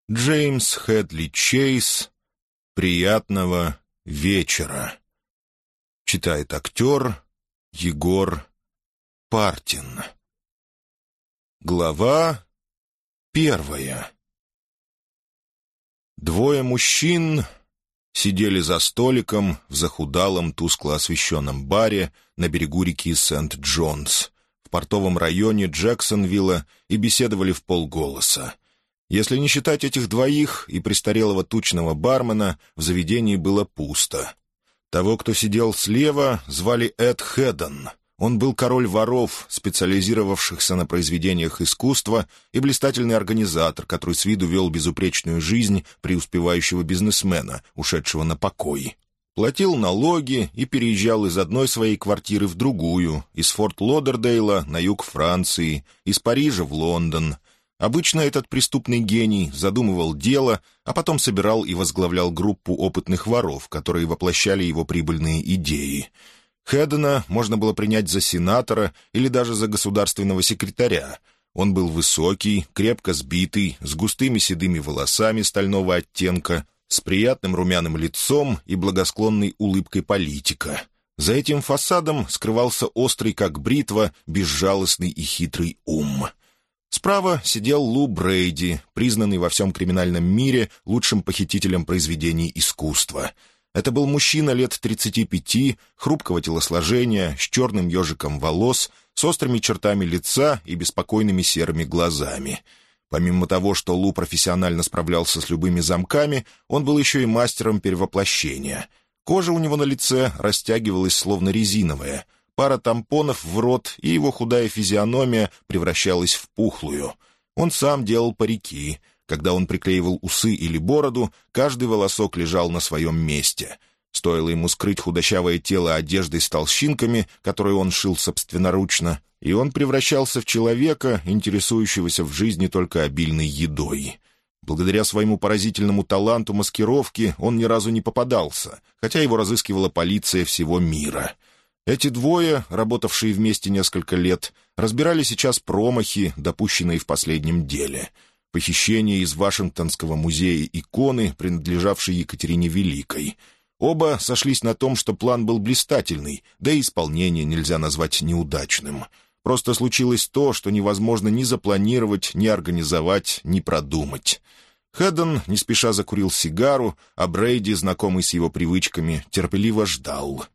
Джеймс Хедли Чейз. Приятного вечера. Читает актер Егор Партин. Глава 1. Двое мужчин сидели за столиком в захудалом, тускло освещенном баре на берегу реки Сент-Джонс в портовом районе Джексонвилла и беседовали вполголоса. Если не считать этих двоих и престарелого тучного бармена, в заведении было пусто. Того, кто сидел слева, звали Эд Хедден. Он был король воров, специализировавшихся на произведениях искусства, и блистательный организатор, который с виду вел безупречную жизнь преуспевающего бизнесмена, ушедшего на покой. Платил налоги и переезжал из одной своей квартиры в другую, из Форт Лодердейла на юг Франции, из Парижа в Лондон. Обычно этот преступный гений задумывал дело, а потом собирал и возглавлял группу опытных воров, которые воплощали его прибыльные идеи. Хеддена можно было принять за сенатора или даже за государственного секретаря. Он был высокий, крепко сбитый, с густыми седыми волосами стального оттенка, с приятным румяным лицом и благосклонной улыбкой политика. За этим фасадом скрывался острый, как бритва, безжалостный и хитрый ум. Справа сидел Лу Брейди, признанный во всем криминальном мире лучшим похитителем произведений искусства. Это был мужчина лет 35, хрупкого телосложения, с черным ежиком волос, с острыми чертами лица и беспокойными серыми глазами. Помимо того, что Лу профессионально справлялся с любыми замками, он был еще и мастером перевоплощения. Кожа у него на лице растягивалась словно резиновая. Пара тампонов в рот, и его худая физиономия превращалась в пухлую. Он сам делал парики. Когда он приклеивал усы или бороду, каждый волосок лежал на своем месте. Стоило ему скрыть худощавое тело одеждой с толщинками, которую он шил собственноручно, и он превращался в человека, интересующегося в жизни только обильной едой. Благодаря своему поразительному таланту маскировки он ни разу не попадался, хотя его разыскивала полиция всего мира. Эти двое, работавшие вместе несколько лет, разбирали сейчас промахи, допущенные в последнем деле. Похищение из Вашингтонского музея иконы, принадлежавшей Екатерине Великой. Оба сошлись на том, что план был блистательный, да и исполнение нельзя назвать неудачным. Просто случилось то, что невозможно ни запланировать, ни организовать, ни продумать. Хедден не спеша закурил сигару, а Брейди, знакомый с его привычками, терпеливо ждал.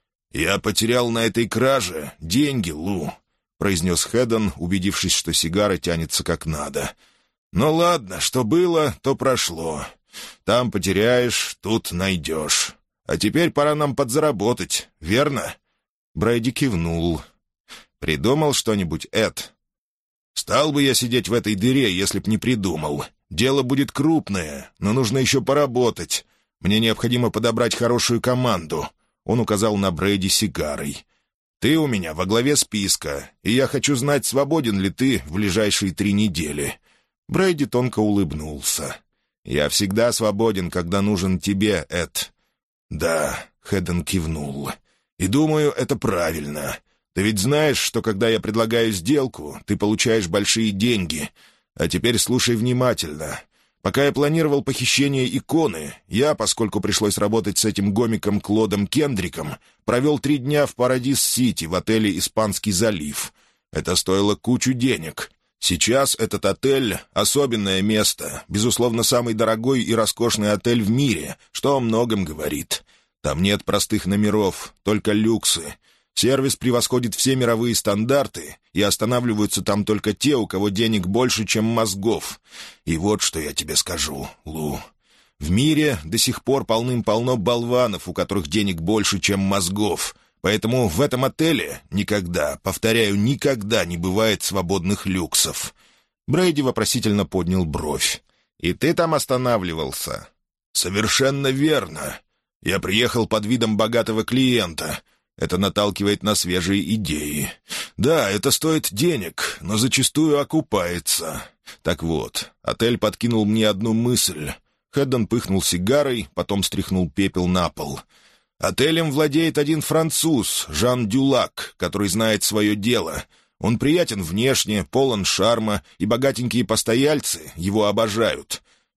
«Я потерял на этой краже деньги, Лу», — произнес Хедден, убедившись, что сигара тянется как надо. «Ну ладно, что было, то прошло. Там потеряешь, тут найдешь. А теперь пора нам подзаработать, верно?» Брейди кивнул. «Придумал что-нибудь, Эд?» «Стал бы я сидеть в этой дыре, если б не придумал. Дело будет крупное, но нужно еще поработать. Мне необходимо подобрать хорошую команду». Он указал на Брейди сигарой. «Ты у меня во главе списка, и я хочу знать, свободен ли ты в ближайшие 3 недели». Брейди тонко улыбнулся. «Я всегда свободен, когда нужен тебе, Эд». «Да», — Хедден кивнул. «И думаю, это правильно. Ты ведь знаешь, что когда я предлагаю сделку, ты получаешь большие деньги. А теперь слушай внимательно. Пока я планировал похищение иконы, я, поскольку пришлось работать с этим гомиком Клодом Кендриком, провел 3 дня в Парадис-Сити в отеле «Испанский залив». Это стоило кучу денег. Сейчас этот отель — особенное место, безусловно, самый дорогой и роскошный отель в мире, что о многом говорит. Там нет простых номеров, только люксы. Сервис превосходит все мировые стандарты, и останавливаются там только те, у кого денег больше, чем мозгов. И вот что я тебе скажу, Лу. В мире до сих пор полным-полно болванов, у которых денег больше, чем мозгов. Поэтому в этом отеле никогда, повторяю, никогда не бывает свободных люксов». Брейди вопросительно поднял бровь. «И ты там останавливался?» «Совершенно верно. Я приехал под видом богатого клиента». Это наталкивает на свежие идеи. Да, это стоит денег, но зачастую окупается. Так вот, отель подкинул мне одну мысль. Хедден пыхнул сигарой, потом стряхнул пепел на пол. Отелем владеет один француз, Жан Дюлак, который знает свое дело. Он приятен внешне, полон шарма, и богатенькие постояльцы его обожают.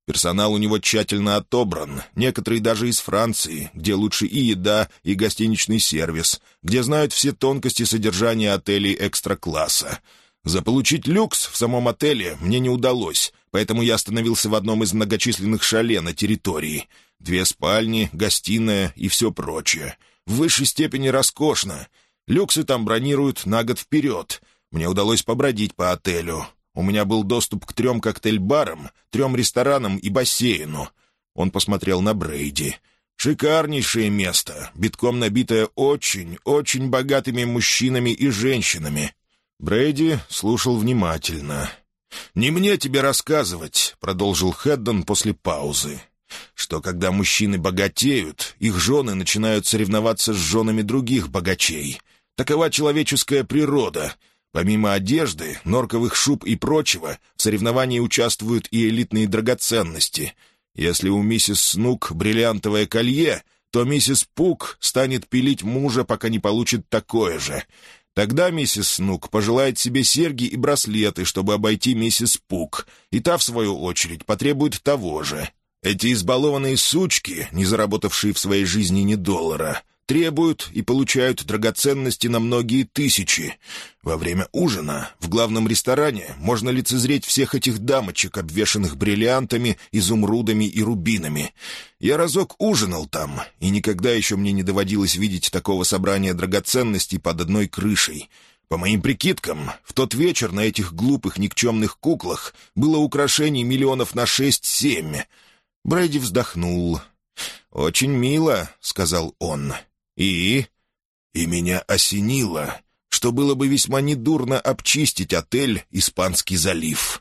Персонал у него тщательно отобран, некоторые даже из Франции, где лучше и еда, и гостиничный сервис, где знают все тонкости содержания отелей экстра-класса. Заполучить люкс в самом отеле мне не удалось, поэтому я остановился в одном из многочисленных шале на территории. 2 спальни, гостиная и все прочее. В высшей степени роскошно. Люксы там бронируют на год вперед. Мне удалось побродить по отелю. У меня был доступ к 3 коктейль-барам, 3 ресторанам и бассейну. Он посмотрел на Брейди. Шикарнейшее место, битком набитое очень, очень богатыми мужчинами и женщинами. Брейди слушал внимательно. «Не мне тебе рассказывать», — продолжил Хэддон после паузы, «что когда мужчины богатеют, их жены начинают соревноваться с женами других богачей. Такова человеческая природа. Помимо одежды, норковых шуб и прочего, в соревновании участвуют и элитные драгоценности. Если у миссис Снук бриллиантовое колье, то миссис Пук станет пилить мужа, пока не получит такое же. Тогда миссис Снук пожелает себе серьги и браслеты, чтобы обойти миссис Пук, и та, в свою очередь, потребует того же. Эти избалованные сучки, не заработавшие в своей жизни ни доллара, требуют и получают драгоценности на многие тысячи. Во время ужина в главном ресторане можно лицезреть всех этих дамочек, обвешанных бриллиантами, изумрудами и рубинами. Я разок ужинал там, и никогда еще мне не доводилось видеть такого собрания драгоценностей под одной крышей. По моим прикидкам, в тот вечер на этих глупых никчемных куклах было украшений миллионов на 6-7. Брейди вздохнул. «Очень мило», — сказал он. «И меня осенило, что было бы весьма недурно обчистить отель «Испанский залив».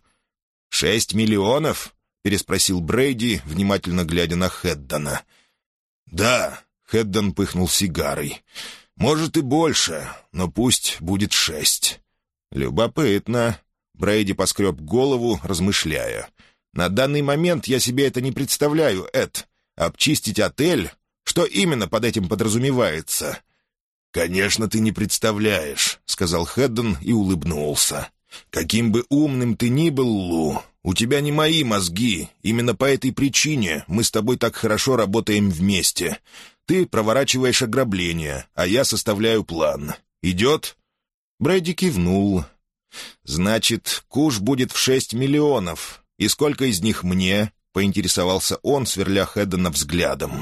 6 миллионов?» — переспросил Брейди, внимательно глядя на Хэддона. «Да», — Хэддон пыхнул сигарой. «Может и больше, но пусть будет 6». «Любопытно». Брейди поскреб голову, размышляя. «На данный момент я себе это не представляю, Эд. Обчистить отель? Что именно под этим подразумевается?» «Конечно, ты не представляешь», — сказал Хэддон и улыбнулся. «Каким бы умным ты ни был, Лу, у тебя не мои мозги. Именно по этой причине мы с тобой так хорошо работаем вместе. Ты проворачиваешь ограбление, а я составляю план. Идет?» Брейди кивнул. «Значит, куш будет в 6 миллионов. И сколько из них мне?» — поинтересовался он, сверля Хэддона взглядом.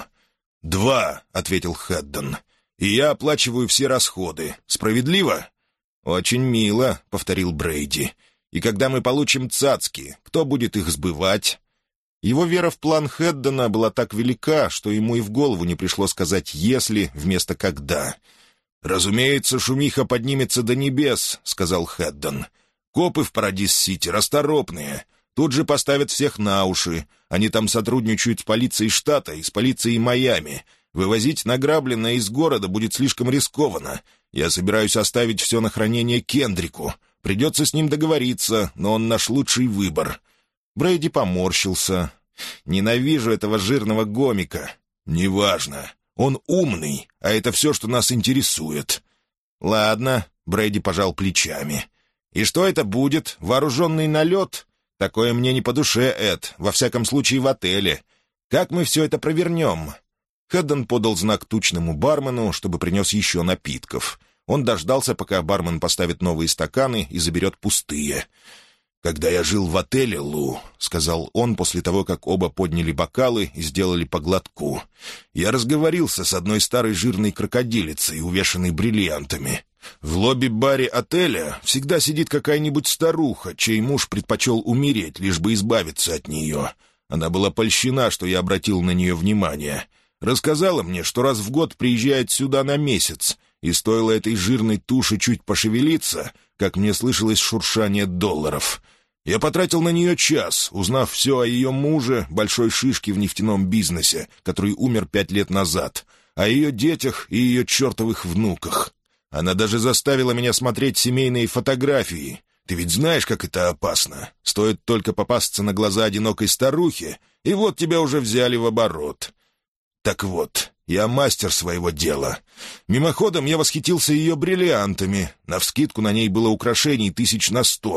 2, — ответил Хэддон. «И я оплачиваю все расходы. Справедливо?» «Очень мило», — повторил Брейди. «И когда мы получим цацки, кто будет их сбывать?» Его вера в план Хэддона была так велика, что ему и в голову не пришло сказать «если» вместо «когда». «Разумеется, шумиха поднимется до небес», — сказал Хэддон. «Копы в Парадис-Сити расторопные. Тут же поставят всех на уши. Они там сотрудничают с полицией штата и с полицией Майами. Вывозить награбленное из города будет слишком рискованно. Я собираюсь оставить все на хранение Кендрику. Придется с ним договориться, но он наш лучший выбор». Брейди поморщился. «Ненавижу этого жирного гомика». «Неважно. Он умный, а это все, что нас интересует». «Ладно», — Брейди пожал плечами. «И что это будет? Вооруженный налет? Такое мне не по душе, Эд, во всяком случае в отеле. Как мы все это провернем?» Хэддон подал знак тучному бармену, чтобы принес еще напитков. Он дождался, пока бармен поставит новые стаканы и заберет пустые. «Когда я жил в отеле, Лу», — сказал он после того, как оба подняли бокалы и сделали по глотку, «я разговорился с одной старой жирной крокодилицей, увешанной бриллиантами. В лобби-баре отеля всегда сидит какая-нибудь старуха, чей муж предпочел умереть, лишь бы избавиться от нее. Она была польщена, что я обратил на нее внимание. Рассказала мне, что раз в год приезжает сюда на месяц, и стоило этой жирной туше чуть пошевелиться, как мне слышалось шуршание долларов. Я потратил на нее час, узнав все о ее муже, большой шишке в нефтяном бизнесе, который умер 5 лет назад, о ее детях и ее чертовых внуках. Она даже заставила меня смотреть семейные фотографии. Ты ведь знаешь, как это опасно. Стоит только попасться на глаза одинокой старухе, и вот тебя уже взяли в оборот. Так вот, я мастер своего дела. Мимоходом я восхитился ее бриллиантами. Навскидку на ней было украшений 100 000.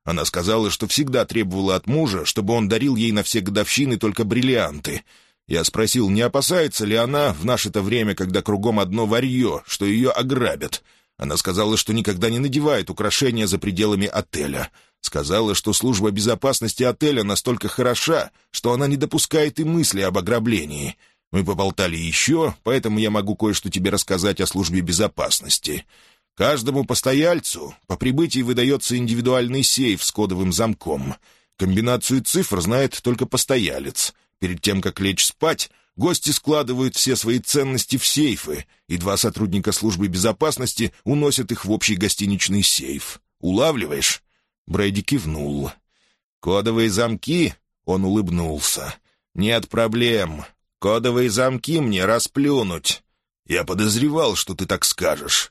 Она сказала, что всегда требовала от мужа, чтобы он дарил ей на все годовщины только бриллианты. Я спросил, не опасается ли она в наше-то время, когда кругом одно варье, что ее ограбят. Она сказала, что никогда не надевает украшения за пределами отеля. Сказала, что служба безопасности отеля настолько хороша, что она не допускает и мысли об ограблении. Мы поболтали еще, поэтому я могу кое-что тебе рассказать о службе безопасности. Каждому постояльцу по прибытии выдается индивидуальный сейф с кодовым замком. Комбинацию цифр знает только постоялец. Перед тем, как лечь спать, гости складывают все свои ценности в сейфы, и 2 сотрудника службы безопасности уносят их в общий гостиничный сейф. Улавливаешь?» Брэди кивнул. «Кодовые замки?» — он улыбнулся. «Нет проблем. Кодовые замки мне расплюнуть». «Я подозревал, что ты так скажешь.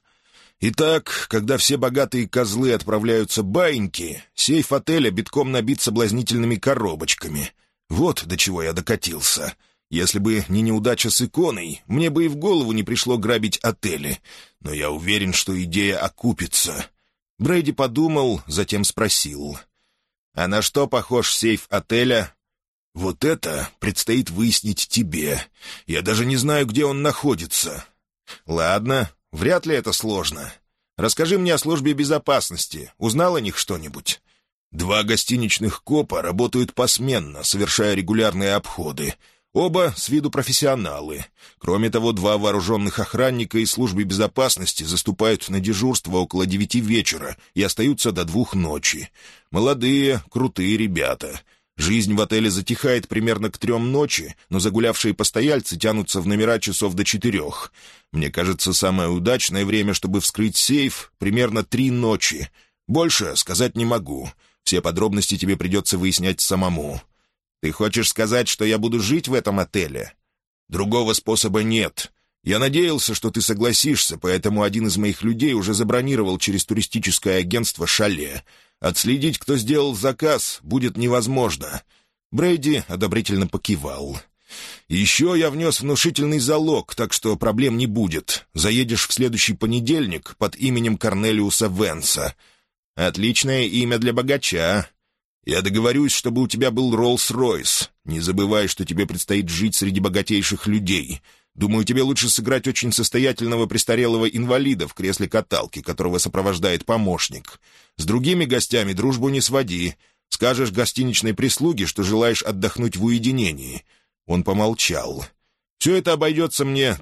Итак, когда все богатые козлы отправляются баиньки, сейф отеля битком набит соблазнительными коробочками. Вот до чего я докатился. Если бы не неудача с иконой, мне бы и в голову не пришло грабить отели. Но я уверен, что идея окупится». Брэди подумал, затем спросил. «А на что похож сейф отеля?» «Вот это предстоит выяснить тебе. Я даже не знаю, где он находится». «Ладно, вряд ли это сложно. Расскажи мне о службе безопасности. Узнал о них что-нибудь?» 2 гостиничных копа работают посменно, совершая регулярные обходы. Оба с виду профессионалы. Кроме того, 2 вооруженных охранника из службы безопасности заступают на дежурство около 9 вечера и остаются до 2 ночи. Молодые, крутые ребята. Жизнь в отеле затихает примерно к 3 ночи, но загулявшие постояльцы тянутся в номера часов до 4. Мне кажется, самое удачное время, чтобы вскрыть сейф, примерно 3 ночи. Больше сказать не могу. Все подробности тебе придется выяснять самому. Ты хочешь сказать, что я буду жить в этом отеле? Другого способа нет. Я надеялся, что ты согласишься, поэтому один из моих людей уже забронировал через туристическое агентство шале. Отследить, кто сделал заказ, будет невозможно». Брэди одобрительно покивал. «Еще я внес внушительный залог, так что проблем не будет. Заедешь в следующий понедельник под именем Корнелиуса Венса. Отличное имя для богача. Я договорюсь, чтобы у тебя был Роллс-Ройс. Не забывай, что тебе предстоит жить среди богатейших людей. Думаю, тебе лучше сыграть очень состоятельного престарелого инвалида в кресле каталки, которого сопровождает помощник. С другими гостями дружбу не своди. Скажешь гостиничной прислуге, что желаешь отдохнуть в уединении». Он помолчал. «Все это обойдется мне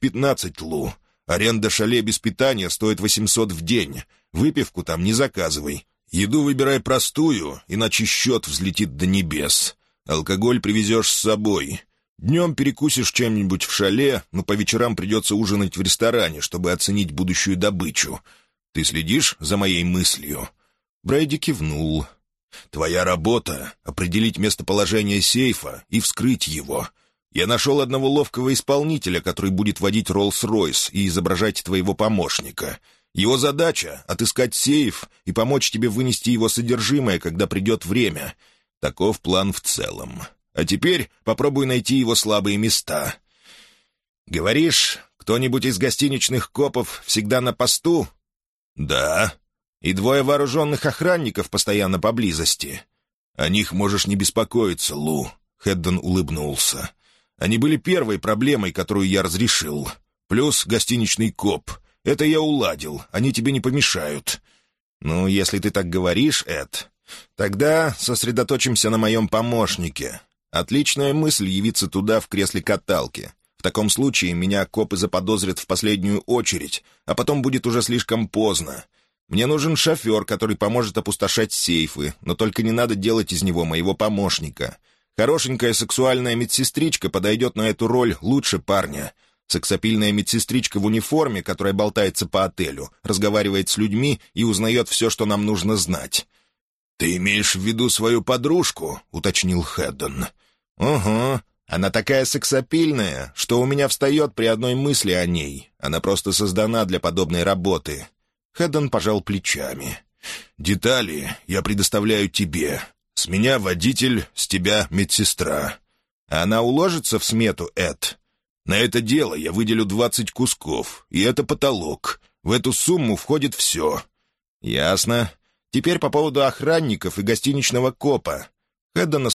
15 лу. Аренда шале без питания стоит 800 в день. Выпивку там не заказывай. Еду выбирай простую, иначе счет взлетит до небес. Алкоголь привезешь с собой. Днем перекусишь чем-нибудь в шале, но по вечерам придется ужинать в ресторане, чтобы оценить будущую добычу. Ты следишь за моей мыслью?» Брэди кивнул. «Твоя работа — определить местоположение сейфа и вскрыть его. Я нашел одного ловкого исполнителя, который будет водить Роллс-Ройс и изображать твоего помощника. Его задача — отыскать сейф и помочь тебе вынести его содержимое, когда придет время. Таков план в целом. А теперь попробуй найти его слабые места». «Говоришь, кто-нибудь из гостиничных копов всегда на посту?» «Да». «И 2 вооруженных охранников постоянно поблизости?» «О них можешь не беспокоиться, Лу», — Хэддон улыбнулся. «Они были первой проблемой, которую я разрешил. Плюс гостиничный коп. Это я уладил, они тебе не помешают». «Ну, если ты так говоришь, Эд, тогда сосредоточимся на моем помощнике. Отличная мысль явиться туда в кресле каталки. В таком случае меня копы заподозрят в последнюю очередь, а потом будет уже слишком поздно. Мне нужен шофер, который поможет опустошать сейфы, но только не надо делать из него моего помощника. Хорошенькая сексуальная медсестричка подойдет на эту роль лучше парня. Сексапильная медсестричка в униформе, которая болтается по отелю, разговаривает с людьми и узнает все, что нам нужно знать». «Ты имеешь в виду свою подружку?» — уточнил Хэддон. «Угу. Она такая сексапильная, что у меня встает при одной мысли о ней. Она просто создана для подобной работы». Хэддон пожал плечами. «Детали я предоставляю тебе. С меня водитель, с тебя медсестра. Она уложится в смету, Эд? На это дело я выделю 20 кусков, и это потолок. В эту сумму входит все». «Ясно. Теперь по поводу охранников и гостиничного копа. Хэддона